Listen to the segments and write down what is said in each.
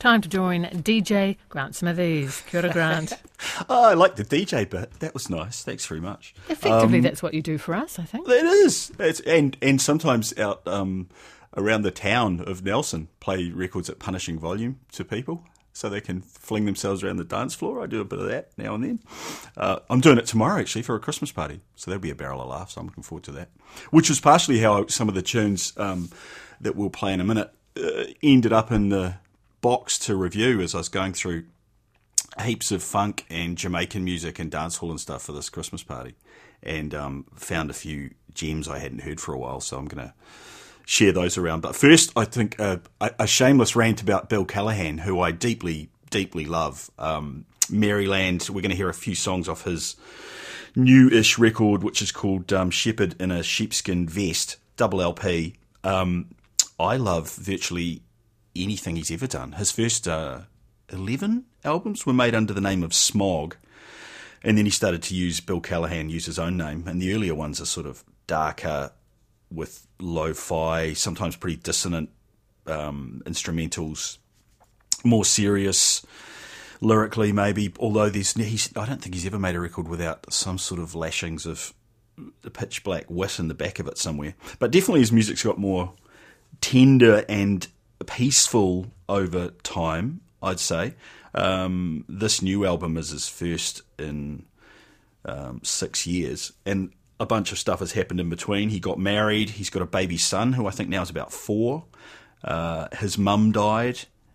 Time to join DJ Grant Smithies. Kia ora, Grant. Oh, I like the DJ bit. That was nice. Thanks very much. Effectively, that's what you do for us, I think. It is. And sometimes out around the town of Nelson, play records at punishing volume to people so they can fling themselves around the dance floor. I do a bit of that now and then. I'm doing it tomorrow, actually, for a Christmas party. So there'll be a barrel of laughs. I'm looking forward to that. Which was partially how some of the tunes that we'll play in a minute ended up in the box to review as I was going through heaps of funk and Jamaican music and dancehall and stuff for this Christmas party, and found a few gems I hadn't heard for a while, so I'm going to share those around. But first, I think a shameless rant about Bill Callahan, who I deeply, deeply love. Maryland, we're going to hear a few songs off his new-ish record, which is called Shepherd in a Sheepskin Vest, double LP. I love virtually anything he's ever done. His first 11 albums were made under the name of Smog, and then he started to use his own name, and the earlier ones are sort of darker with lo-fi, sometimes pretty dissonant instrumentals, more serious lyrically maybe, although I don't think he's ever made a record without some sort of lashings of the pitch black wit in the back of it somewhere. But definitely his music's got more tender and peaceful over time, I'd say. This new album is his first in 6 years, and a bunch of stuff has happened in between. He got married, he's got a baby son who I think now is about 4. His mum died,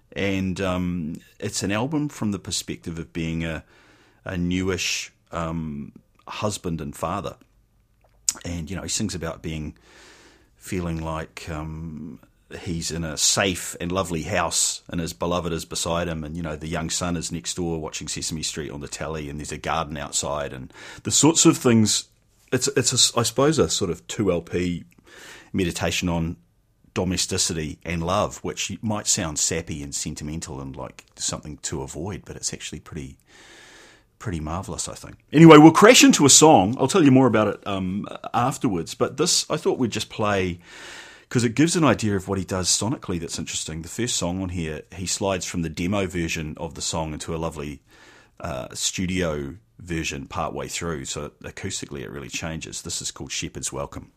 and it's an album from the perspective of being a newish husband and father. And, he sings about feeling like he's in a safe and lovely house and his beloved is beside him, and the young son is next door watching Sesame Street on the telly, and there's a garden outside, and the sorts of things. It's I suppose a sort of 2 LP meditation on domesticity and love, which might sound sappy and sentimental and like something to avoid, but it's actually pretty marvellous, I think. Anyway, we'll crash into a song. I'll tell you more about it afterwards, but this I thought we'd just play because it gives an idea of what he does sonically that's interesting. The first song on here, he slides from the demo version of the song into a lovely studio version partway through, so acoustically it really changes. This is called Shepherd's Welcome.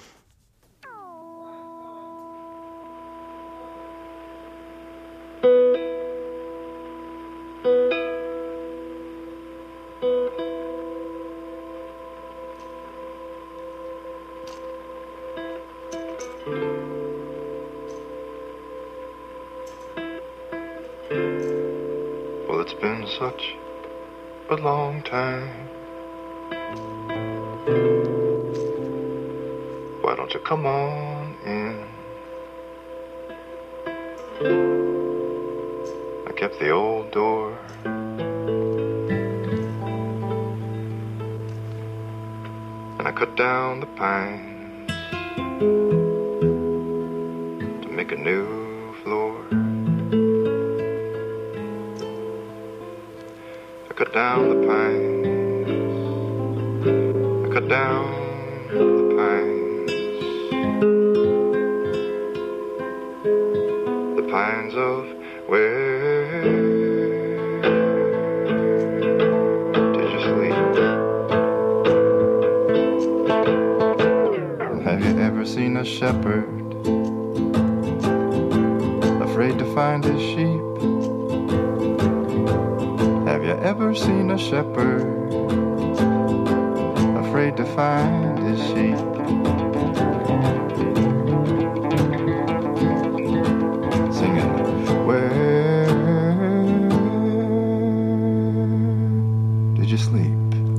Well, it's been such a long time. Why don't you come on in? I kept the old door and I cut down the pines to make a new floor. I cut down the pines, I cut down the pines, the pines of where did you sleep? Have you ever seen a shepherd afraid to find his sheep? Have you ever seen a shepherd afraid to find his sheep? Singing, where did you sleep?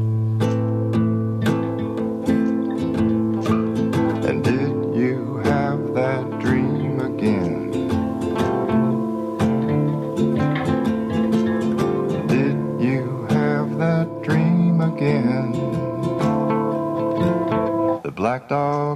And did you have that dream again? Black dog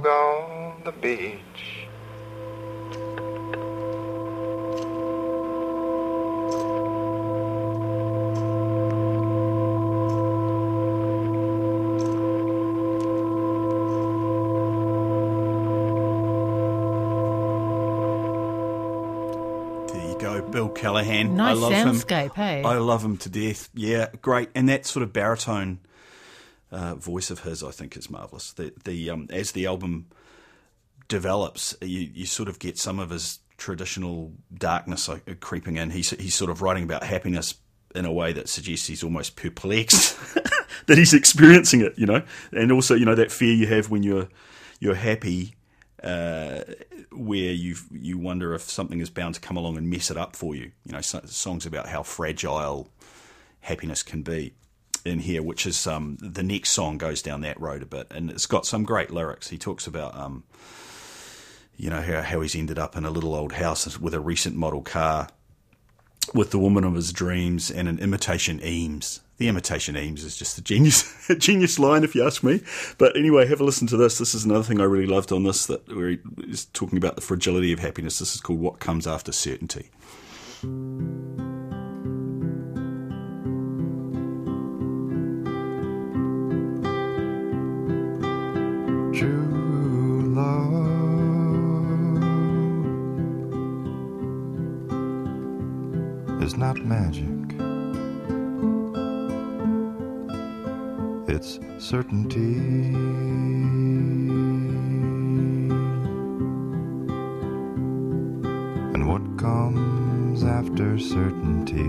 Callahan. Nice I love soundscape, him. hey? I love him to death. Yeah, great. And that sort of baritone voice of his, I think, is marvellous. As the album develops, you sort of get some of his traditional darkness creeping in. He's sort of writing about happiness in a way that suggests he's almost perplexed that he's experiencing it, and also, that fear you have when you're happy, where you wonder if something is bound to come along and mess it up for you. Songs about how fragile happiness can be in here, which is the next song goes down that road a bit, and it's got some great lyrics. He talks about how he's ended up in a little old house with a recent model car, with the woman of his dreams and an imitation Eames. The imitation Eames is just a genius line, if you ask me. But anyway, have a listen to this. This is another thing I really loved on this, where he is talking about the fragility of happiness. This is called What Comes After Certainty. True love is not magic. It's certainty. And what comes after certainty?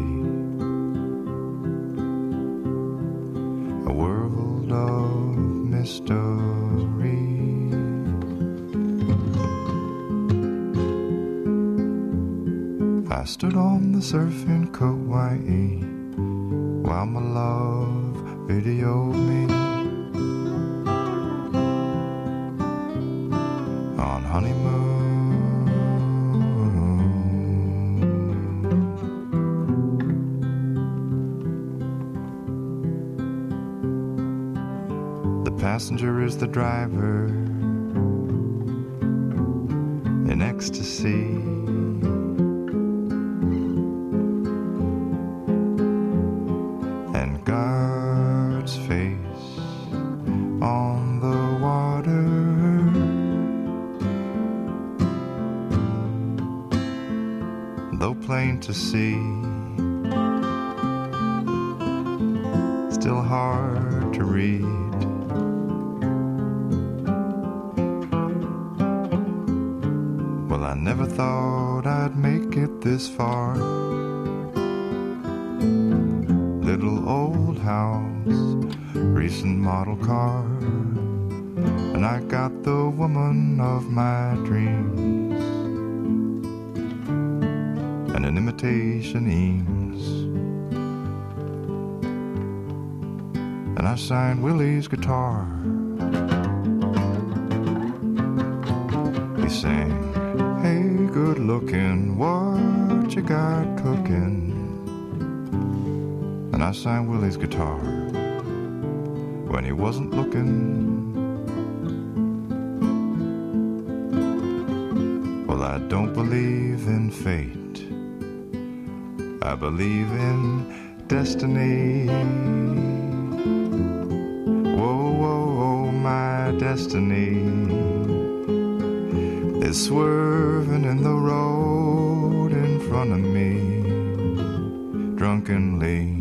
A world of mystery. I stood on the surf in Kauai while my love videoed me on honeymoon. The passenger is the driver in ecstasy. God's face on the water. Though plain to see, still hard to read. Well, I never thought I'd make it this far. Little old house, recent model car, and I got the woman of my dreams, and an imitation Eames, and I signed Willie's guitar. He sang, "Hey, good looking, what you got cooking?" And I signed Willie's guitar when he wasn't looking. Well, I don't believe in fate, I believe in destiny. Whoa, whoa, whoa, my destiny is swerving in the road in front of me, drunkenly.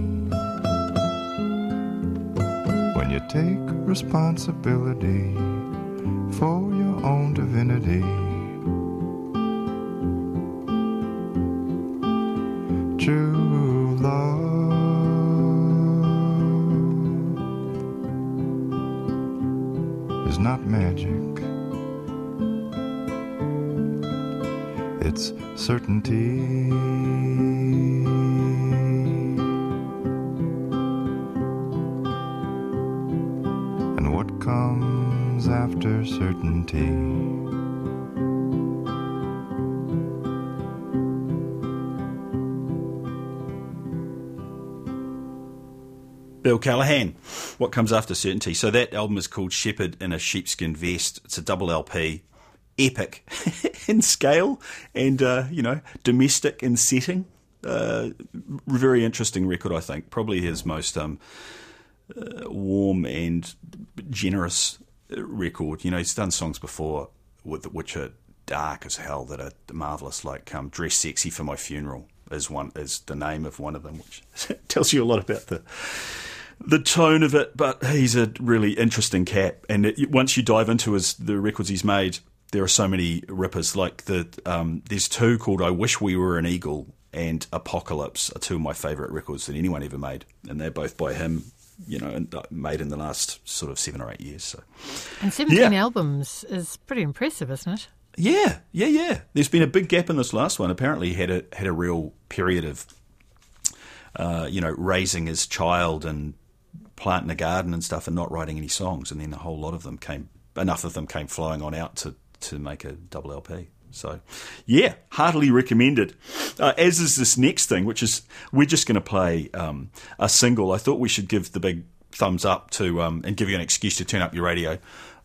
When you take responsibility for your own divinity, true love is not magic, it's certainty. Comes after certainty. Bill Callahan, What Comes After Certainty. So that album is called Shepherd in a Sheepskin Vest. It's a double LP, epic in scale and, domestic in setting. Very interesting record, I think. Probably his most warm and generous record. He's done songs before which are dark as hell that are marvellous, like Dress Sexy for My Funeral. is the name of one of them, which tells you a lot about the tone of it. But he's a really interesting cat, and once you dive into the records he's made, there are so many rippers. Like there's two called "I Wish We Were an Eagle" and "Apocalypse" are two of my favourite records that anyone ever made, and they're both by him. And made in the last sort of 7 or 8 years. So, and 17 albums is pretty impressive, isn't it? Yeah. There's been a big gap in this last one. Apparently, he had a real period of, raising his child and planting a garden and stuff, and not writing any songs. And then enough of them came flowing on out to make a double LP. So, yeah, heartily recommended. As is this next thing, which is we're just going to play a single. I thought we should give the big thumbs up to and give you an excuse to turn up your radio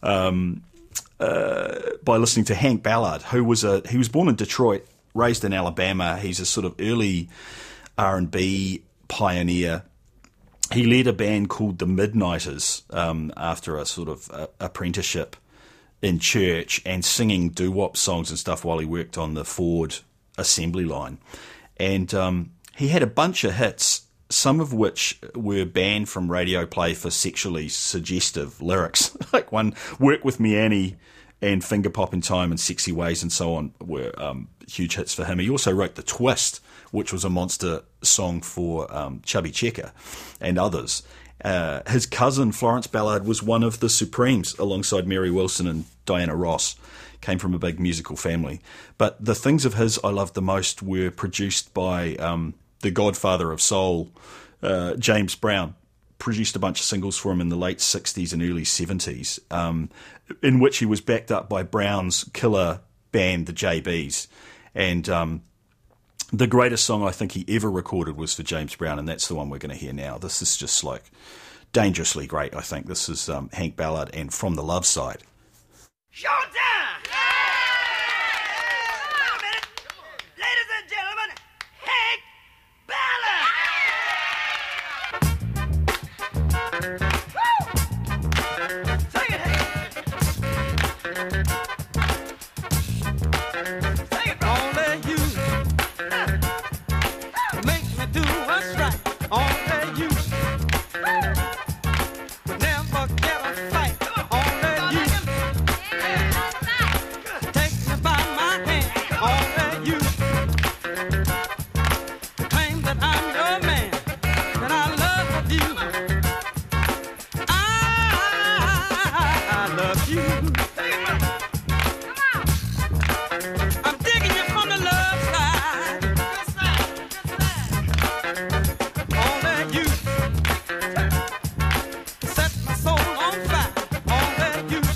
by listening to Hank Ballard, he was born in Detroit, raised in Alabama. He's a sort of early R&B pioneer. He led a band called the Midnighters after a sort of apprenticeship in church and singing doo-wop songs and stuff while he worked on the Ford assembly line. And he had a bunch of hits, some of which were banned from radio play for sexually suggestive lyrics. Like one, Work With Me Annie and Finger Pop in Time and Sexy Ways and so on were huge hits for him. He also wrote The Twist, which was a monster song for Chubby Checker and others. His cousin, Florence Ballard, was one of the Supremes alongside Mary Wilson and Diana Ross. Came from a big musical family. But the things of his I loved the most were produced by the godfather of soul, James Brown. Produced a bunch of singles for him in the late 60s and early 70s, in which he was backed up by Brown's killer band, the JBs. And the greatest song I think he ever recorded was for James Brown, and that's the one we're going to hear now. This is just like dangerously great, I think. This is Hank Ballard and From the Love Side. Showtime! Yeah! Wait a minute. Ladies and gentlemen, Hank Ballard! Woo! Sing it, Hank! Sing it, bro! Only you make me do what's right. Only you would never get a fight. Only you take me by my hand. Only you claim that I'm your man, that I love you. I love you. I'm digging you from the love side. Only you set my soul on fire. Only you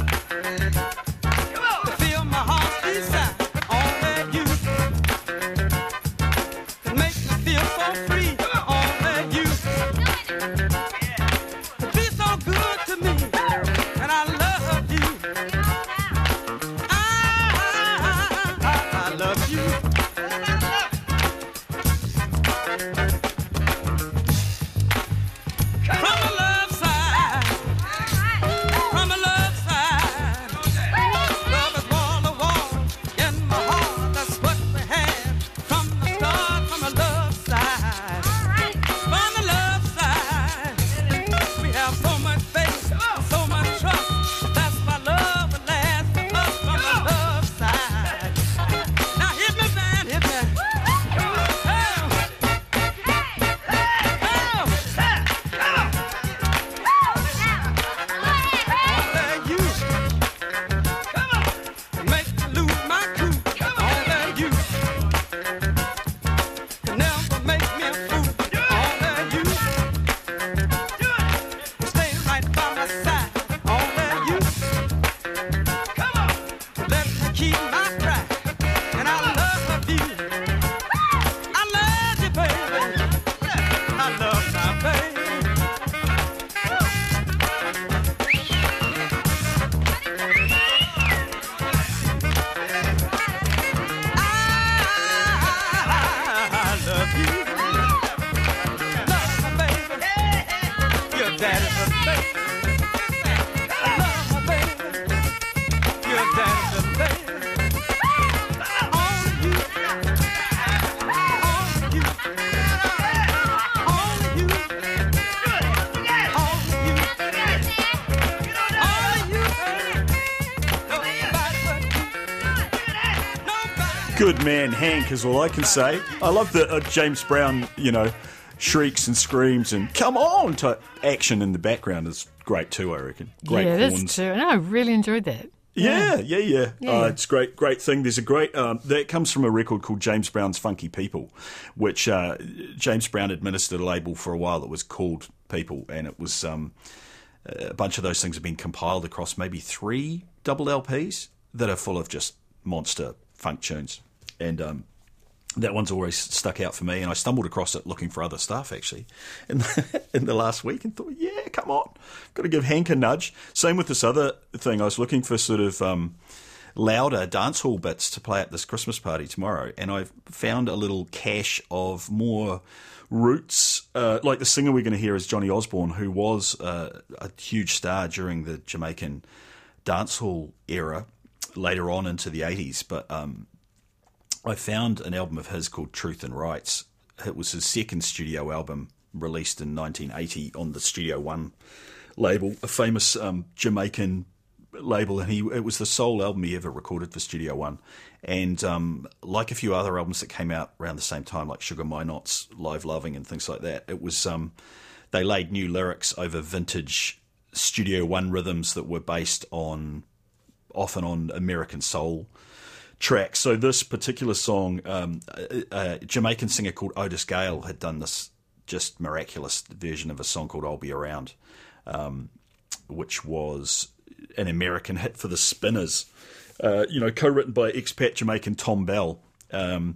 feel my heart's desire. Only you can make me feel so free. Only you be so good to me, and I love you. I love you. From the love side, from the love side, love is wall to wall in my heart. That's what we had from the start, from the love side. Good man, Hank, is all I can say. I love the James Brown, shrieks and screams and come on type action in the background is great too, I reckon. Great yeah, horns. it is too. And I really enjoyed that. Yeah. Yeah. It's great thing. There's a great that comes from a record called James Brown's Funky People, which James Brown administered a label for a while that was called People, and it was a bunch of those things have been compiled across maybe 3 double LPs that are full of just monster funk tunes, and that one's always stuck out for me. And I stumbled across it looking for other stuff actually in the last week, and thought, yeah, come on, got to give Hank a nudge. Same with this other thing. I was looking for sort of louder dancehall bits to play at this Christmas party tomorrow, and I found a little cache of more roots. Like the singer we're going to hear is Johnny Osborne, who was a huge star during the Jamaican dancehall era later on into the 80s, but I found an album of his called Truth and Rights. It was his second studio album, released in 1980 on the Studio One label, a famous Jamaican label, and it was the sole album he ever recorded for Studio One. And like a few other albums that came out around the same time, like Sugar Minot's Live Loving and things like that, it was they laid new lyrics over vintage Studio One rhythms that were based often on American soul tracks. So this particular song, a Jamaican singer called Otis Gale had done this just miraculous version of a song called I'll Be Around, which was an American hit for the Spinners, co-written by expat Jamaican Tom Bell, and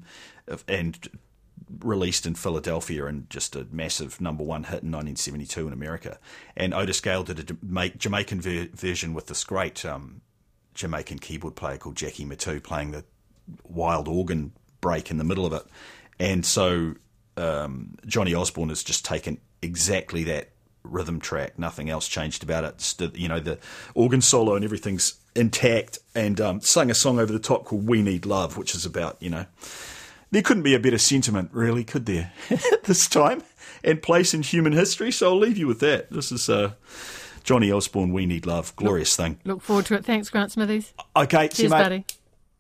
released in Philadelphia and just a massive number 1 hit in 1972 in America. And Otis Gale did a Jamaican version with this great Jamaican keyboard player called Jackie Matu playing the wild organ break in the middle of it. And so Johnny Osborne has just taken exactly that rhythm track, nothing else changed about it. The organ solo and everything's intact, and sung a song over the top called We Need Love, which is about, there couldn't be a better sentiment, really, could there, this time and place in human history. So I'll leave you with that. This is Johnny Osborne, We Need Love. Glorious thing. Look forward to it. Thanks, Grant Smithies. Okay, see you, mate. Buddy.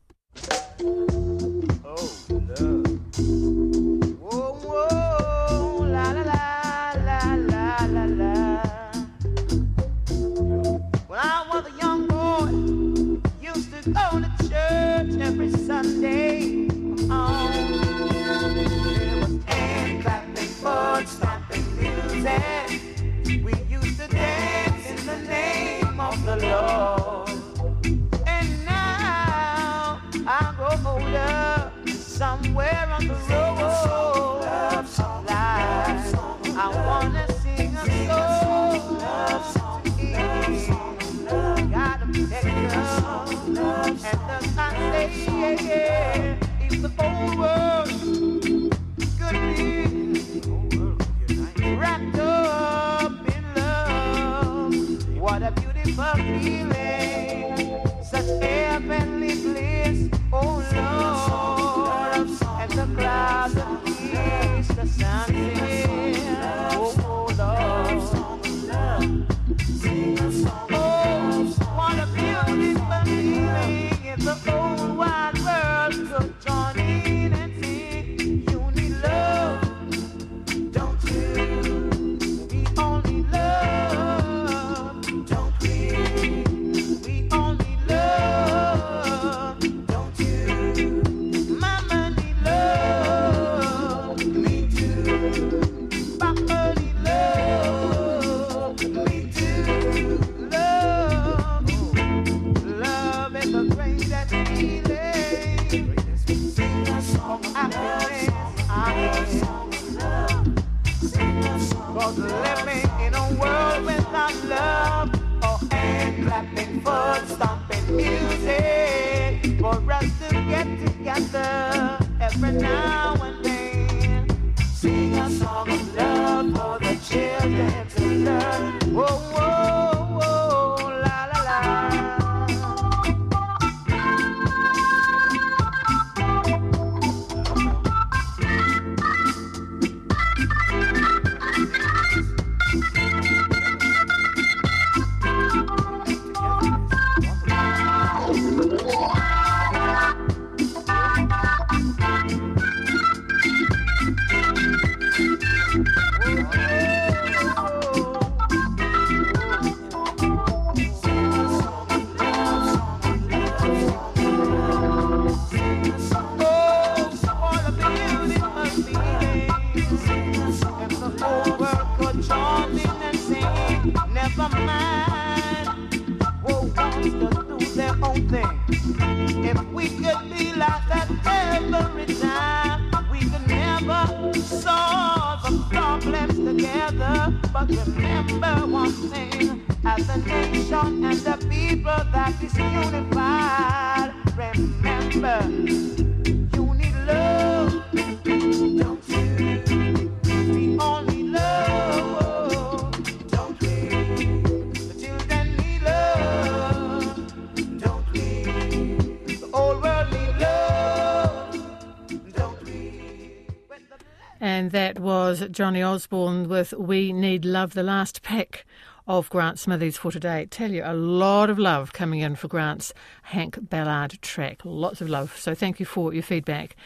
Go to church every Sunday. There was hand clapping, foot stomping music. We used to dance in the name of the Lord. And now I grow older, somewhere on the road life. I wanna sing a song to Him. Gotta protect her. And the I say, if the whole world could be wrapped up in love, what a beautiful feeling, such heavenly bliss, oh Lord, and the clouds of peace, the sunset, oh Lord, oh, what a beautiful feeling in the whole wide world. So join in and sing. You need love, don't you? We only love, don't we? We only love, don't you? Mama need love, me too. Papa need love, me too. Love is the greatest feeling. Sing a song of happiness. Cause living in a world without love, oh, and clapping foot, stomping music, for us to get together every now and then. Sing a song of love for the children to learn. Whoa, whoa, whoa, la la la. but remember one thing, as a nation and the people that is unified, remember, you need love, don't you? We all need love, don't we? The children need love, don't we? The whole world need love, don't we? And that was Johnny Osborne with We Need Love, the last pick of Grant Smithies for today. Tell you, a lot of love coming in for Grant's Hank Ballard track. Lots of love. So thank you for your feedback.